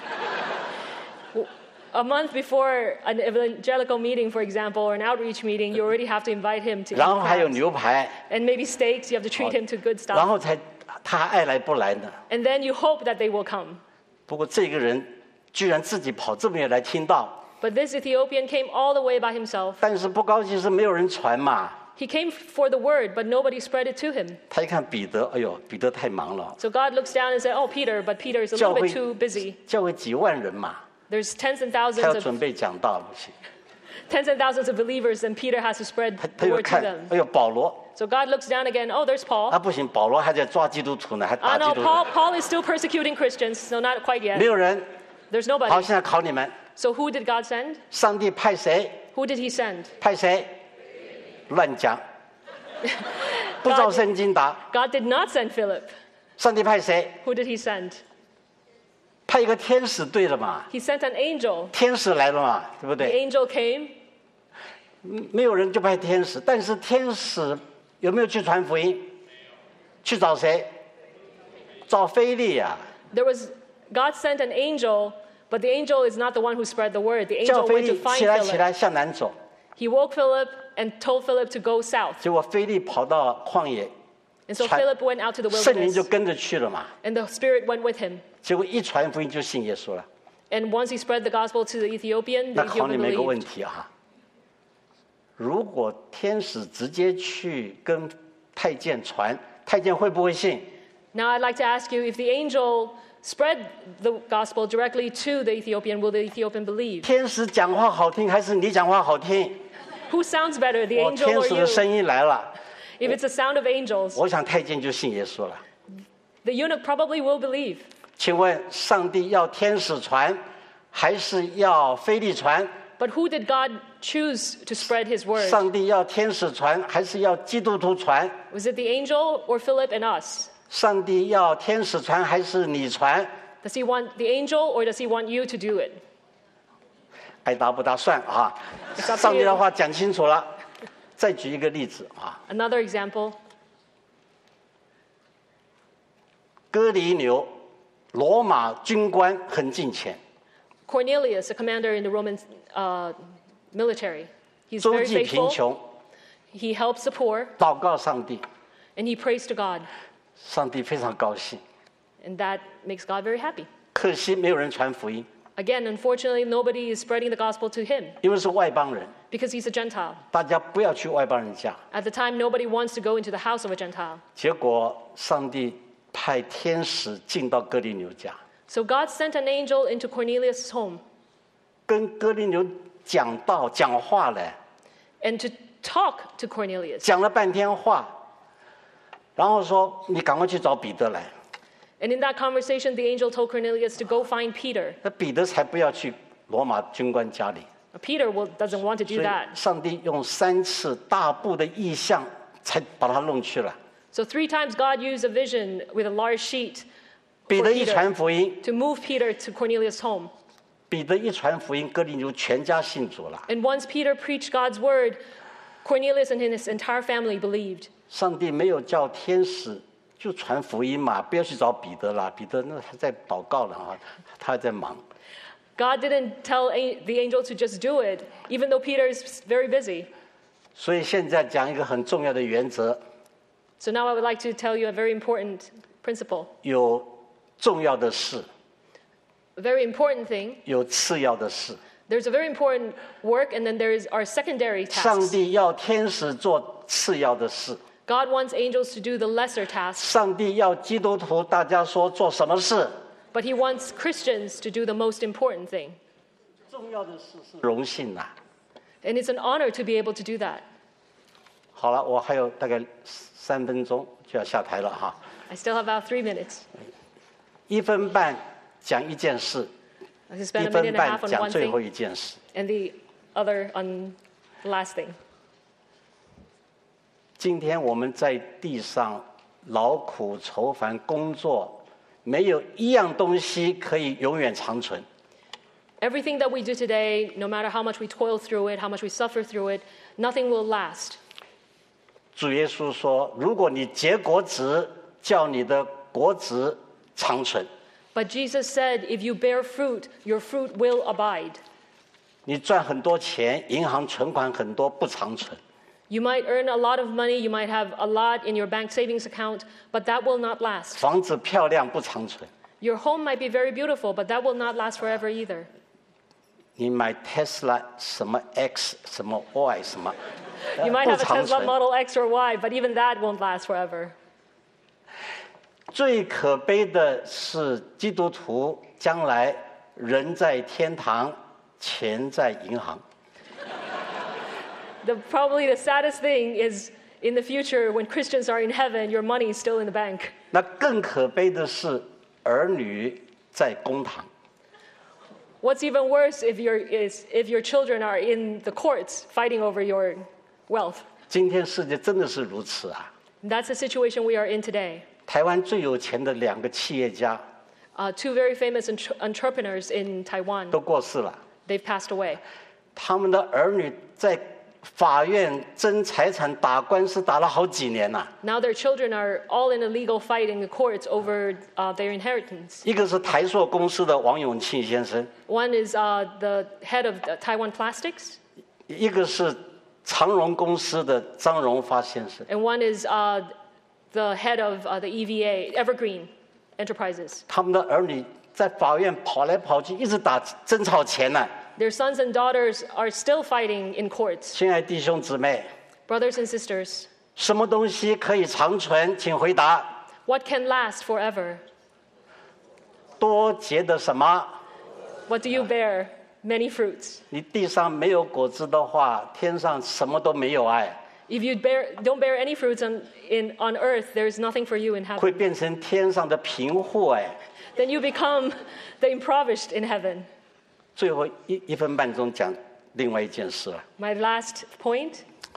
A month before an evangelical meeting, for example, or an outreach meeting, you already have to invite him to 然后 eat 还有 crabs. 牛排， And maybe steaks, you have to treat him to good 然 stuff. 后才他还爱来不来呢。 And then you hope that they will come. 不过这个人居然自己跑这么远来听到， But this Ethiopian came all the way by himself. 但是不高兴是没有人传嘛。 He came for the word, but nobody spread it to him. 他一看彼得，哎呦，彼得太忙了， So God looks down and said, oh, Peter, but Peter is a little bit too busy. 教会几万人嘛， There's tens and 他 thousands 要 of 准备讲道，不行。 tens and thousands of believers, and Peter has to spread 他他 the 又 word to 看， them. 哎呦，保罗， So God looks down again. Oh, there's Paul. 啊不行，保罗还在抓基督徒呢，还 Ah, 打基 no, 督徒， Paul, Paul is still persecuting Christians, so not quite 没 yet. 有人。 There's 好， nobody. 现在考你们， So who did God send? 上帝派谁？ Who did he send? 派谁？乱讲，不照圣经答。 God did not send Philip. 上帝派谁？ Who did he send? 派一个天使对了嘛？ He sent an angel. 天使来了嘛，对不 The 对？ angel came. 没有人就派天使，但是天使有没有去传福音？去找谁？找腓利呀、 There was God sent an angel, but the angel is not the one who spread the word. The 叫 angel 腓 went to 利 find 起来起 Philip. 来向南走， He woke Philip and told Philip to go south. 结果腓利跑到旷野， And so Try- Philip went out to the 圣灵 wilderness, 就跟着去了嘛。 and the Spirit went with him. 结果一传福音就信耶稣了。 And once he spread the gospel to the Ethiopian, 那 the 考你 Ethiopian 们一个问 believed. 题啊，如果天使直接去跟太监传，太监会不会信？ Now I'd like to ask you, if the angel spread the gospel directly to the Ethiopian, will the Ethiopian believe? 天使讲话好听还是你讲话好听？ Who sounds better, the 我 angel 天 or 使的 you? 声音来了， If it's the sound of angels, 我想太监就信耶稣了。 the eunuch probably will believe. 请问上帝要天使传，还是要腓利传？ But who did God choose to spread his word? 上帝要天使传，还是要基督徒传？ Was it the angel or Philip and us? 上帝要天使传，还是你传？ Does he want the angel or does he want you to do it? 爱答不答算啊！ It's up to 上帝的 you. 话讲清楚了。再举一个例子啊， Another example. 哥尼流，罗马军官很敬虔， Cornelius, a commander in the Roman uh, military. He's 周 very 济贫 faithful. 穷， He helps the poor 祷告上帝， and he prays to God. 上帝非常高兴。 And that makes God very happy. 可惜没有人传福音， Again, unfortunately, nobody is spreading the gospel to him 因为是外邦人， because he's a Gentile. 大家不要去外邦人家。 At the time, nobody wants to go into the house of a Gentile. 结果上帝派天使进到哥尼流家， So God sent an angel into Cornelius' home 跟哥尼流讲道讲话嘞， and to talk to Cornelius. 讲了半天话，然后说你赶快去找彼得来。 And in that conversation, the angel told Cornelius to go find Peter. 那彼得才不要去罗马军官家里， Peter will, doesn't want to 所 do 以 that. 上帝用三次大步的意象才把他弄去了。 So three times God used a vision with a large sheet 彼 for 得一 Peter 传福音， to move Peter to Cornelius' home. 彼得一传福音，哥尼流全家信主了。 And once Peter preached God's word, Cornelius and his entire family believed. 上帝没有叫天使就传福音嘛，不要去找彼得啦，彼得那还在祷告了啊，他还在忙。 God didn't tell a- the angel to just do it, even though Peter is very busy. 所以现在讲一个很重要的原则， So now I would like to tell you a very important principle. 有重要的事， A very important thing. 有次要的事。 There's a very important work, and then there is our secondary 上 tasks. 帝要天使做次要的事， God wants angels to do the lesser tasks, 上帝要基督徒大家说做什么事？ but he wants Christians to do the most important thing. 重要的事是荣幸呐、 And it's an honor to be able to do that. 好了，我还有大概三分钟就要下台了哈， I still have about three minutes. 一分半讲一件事， I 一 spent a 分 minute and a 半 half on 讲 one 最后 thing 一件事。 and the other on the last thing. 今天我们在地上劳苦愁烦工作，没有一样东西可以永远长存。 Everything that we do today, no matter how much we toil through it, how much we suffer through it, nothing will last. 主耶稣说：“如果你结果子，叫你的果子长存。 But Jesus said, if you bear fruit, your fruit will abide. 你赚很多钱，银行存款很多，不长存。 You might earn a lot of money, you might have a lot in your bank savings account, but that will not last. 房子漂亮，不长存。 Your home might be very beautiful, but that will not last forever either. 你买 Tesla 什么 X 什么 Y 什么， You might 不 have a 长 Tesla 存。 Model X or Y, but even that won't last forever. 最可悲的是，基督徒将来人在天堂，钱在银行。 The, probably the saddest thing is in the future when Christians are in heaven, your money is still in the bank. 那更可悲的是，儿女在公堂。 What's even worse if, your is, if your children are in the courts fighting over your wealth. 今天世界真的是如此啊！ That's the situation we are in today. 台湾最有钱的两个企业家 Uh, two very famous entre- entrepreneurs in Taiwan, 都过世了， they've passed away. 他们的儿女在法院争财产、打官司打了好几年了。 Now their children are all in a legal fight in the courts over uh, their inheritance. 一个是台塑公司的王永庆先生， One is uh, the head of the Taiwan Plastics, 一个是长荣公司的张荣发先生。 and one is uh, the head of uh, the E V A, Evergreen Enterprises. 他们的儿女在法院跑来跑去，一直打争吵钱呢。 Their sons and daughters are still fighting in courts. 亲爱弟兄姊妹， Brothers and sisters, 什么东西可以长存？请回答。 what can last forever? 多结的什么？ What do you bear? Many fruits. 你地上没有果子的话，天上什么都没有哎， If you bear, don't bear any fruits on, in, on earth, there is nothing for you in 会 heaven. 变成天上的贫户哎。 Then you become the impoverished in heaven. 最后一一分半钟讲另外一件事了。 My last point,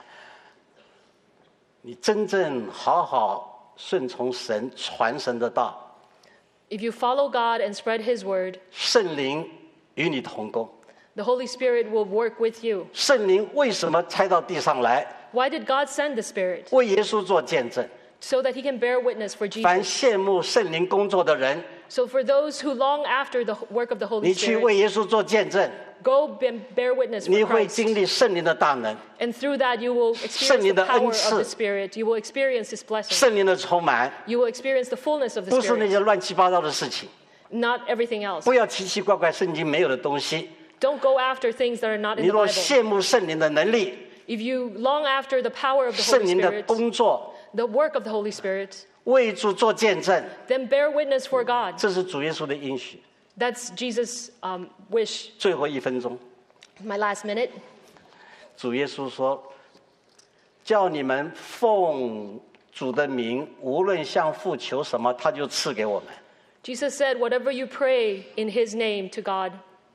你真正好好顺从神、传神的道， if you follow God and spread His word, 圣灵与你同工。 the Holy Spirit will work with you. 圣灵为什么差到地上来？ Why did God send the Spirit? 为耶稣做见证。 So that He can bear witness for 凡 Jesus. 羡慕圣灵工作的人， So for those who long after the work of the 你 Holy 去为 Spirit, 耶稣做见证， go be- bear witness 你 for 会 Christ. 经历圣灵的大能、 And through that, you will 圣 experience 灵 the 的恩 power 赐。 of the Spirit. You will experience His blessing. 圣灵的充满， You will experience the fullness of the 不是那 Spirit, 些乱七八糟的事情。 not everything else. 不要奇奇怪怪圣经没有的东西。 Don't go after things that are not 你 in the 若 Bible. 羡慕圣灵的能力、 If you long after the power of the 圣 Holy 灵的 Spirit, 工作， the work of the Holy Spirit, 为主做见证， then bear witness for God. 这是主耶稣的应许。 That's Jesus' um, wish. 最后一分钟， My last minute. 主耶稣说：“叫你们奉主的名，无论向父求什么，他就赐给我们。” Jesus said, whatever you pray in His name to God,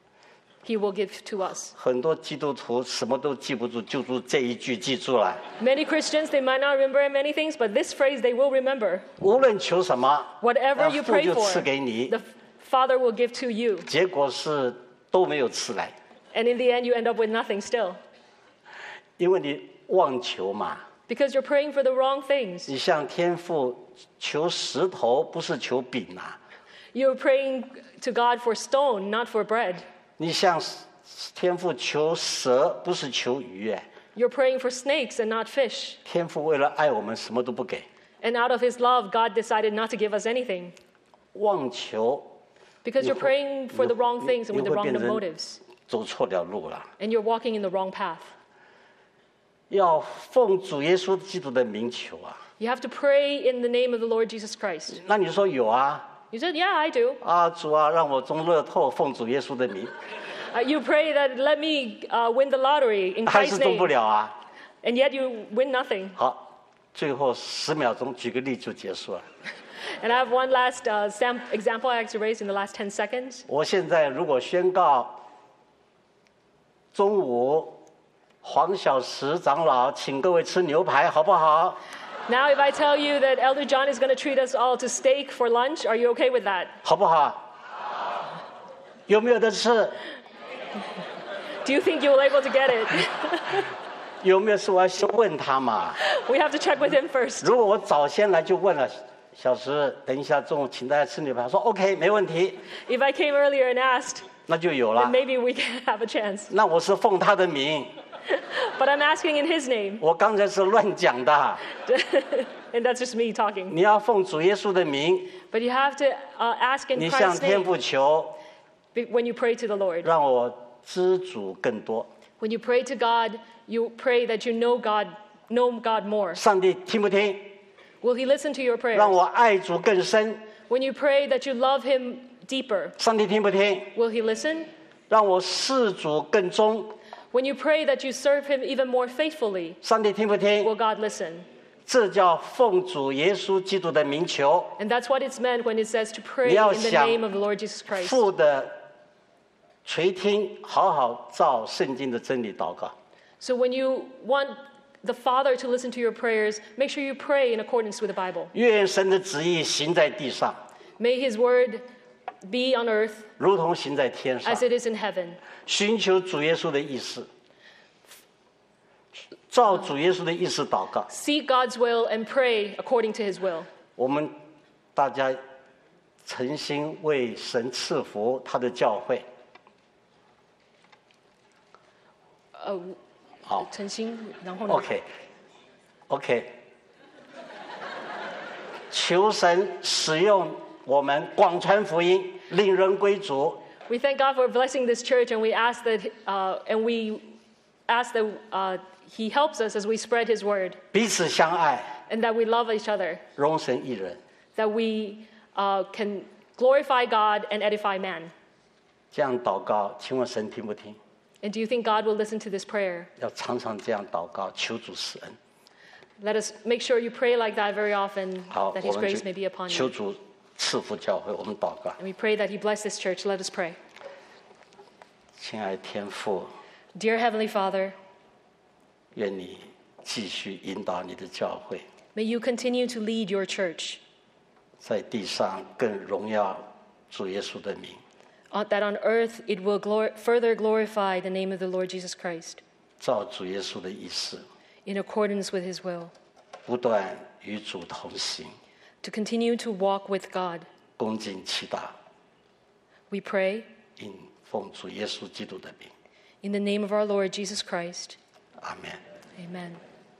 He will give to us. 很多基督徒什么都记不住，就住这一句记住了。 Many Christians, they might not remember many things, but this phrase they will remember. 无论求什么， Whatever you 父 pray 就 for, 赐给你。 the Father will give to you. 结果是都没有赐来， And in the end, you end up with nothing still. 因为你妄求嘛。 Because you're praying for the wrong things. 你向天父求石头，不是求饼啊。 You're praying to God for stone, not for bread. 你向天父求蛇，不是求鱼哎。 You're praying for snakes and not fish. 天父为了爱我们，什么都不给。 And out of His love, God decided not to give us anything. 妄求 Because you're praying for the wrong things and with the wrong 你会变成 motives. 走错了路了。 And you're walking in the wrong path. 要奉主耶稣基督的名求啊。 You have to pray in the name of the Lord Jesus Christ. 那你说有啊？ You said, yeah, I do. 啊，主啊，让我中乐透，奉主耶稣的名， Uh, you pray that let me uh, win the lottery in 还 Christ's 是中不 name. 了啊。 And yet you win nothing. 好，最后十秒钟举个例就结束了。 And I have one last uh, sam- example I like to raise in the last ten seconds. 我现在如果宣告，中午黄小石长老请各位吃牛排，好不好？ Now, if I tell you that Elder John is going to treat us all to steak for lunch, are you okay with that? 好不好？有没有得吃？ Do you think you will able to get it? 有没有事？我要先问他嘛。 We have to check with him first. 如果我早先来就问了，小石，等一下中午请大家吃牛排，说 OK 没问题， If I came earlier and asked, 那就有 then 了。 maybe we can have a chance. 那我是奉他的名， But I'm asking in his name. 我刚才是乱讲的。 And that's just me talking. 你要奉主耶稣的名， But you have to uh, ask in 你向 Christ's 天 name 父求， be- when you pray to the Lord. 让我知主更多。 When you pray to God, you pray that you know God, know God more. 上帝听不听？ Will he listen to your 让 prayers? 我爱主更深。 When you pray that you love him deeper, 上帝听不听？ will he listen? 让我事主更忠。 When you pray that you serve him even more faithfully, 上帝听不听？ will God listen? 这叫奉主耶稣基督的名求。 And that's what it's meant when it says to pray 你要 in the 想 name of the Lord Jesus Christ. 父的垂听，好好照圣经的真理祷告。 So when you want the Father to listen to your prayers, make sure you pray in accordance with the Bible. 愿神的旨意行在地上， May his word be on earth 如同行在天上 as。it is in heaven. 寻求主耶稣的意思，照主耶稣的意思祷告。 Seek God's will and pray according to his will. 我们大家诚心为神赐福他的教会。 Uh, 好诚心，然后呢？ ，OK，OK， 求神使用我们广传福音，令人归主。 We thank God for blessing this church, and we ask that, uh, and we ask that uh, He helps us as we spread His word, 彼此相爱， and that we love each other, 荣神益人。 that we uh, can glorify God and edify man. 这样祷告，请问神听不听？ And do you think God will listen to this prayer? 要常常这样祷告，求主施恩。 Let us make sure you pray like that very often, 好， that 我 His 们 grace may be 就 upon 求 you. 主赐福教会。我们祷告， And we pray that He bless this church. Let us pray. 亲爱的天父， Dear Heavenly Father, 愿你继续引导你的教会， may you continue to lead your church, 在地上更荣耀主耶稣的名。 uh, that on earth it will glor- further glorify the name of the Lord Jesus Christ, 照主耶稣的意思， in accordance with His will, 不断与主同行， to continue to walk with God. 恭敬祈祷， We pray 因奉主耶稣基督的名， in the name of our Lord Jesus Christ. 阿门。 Amen.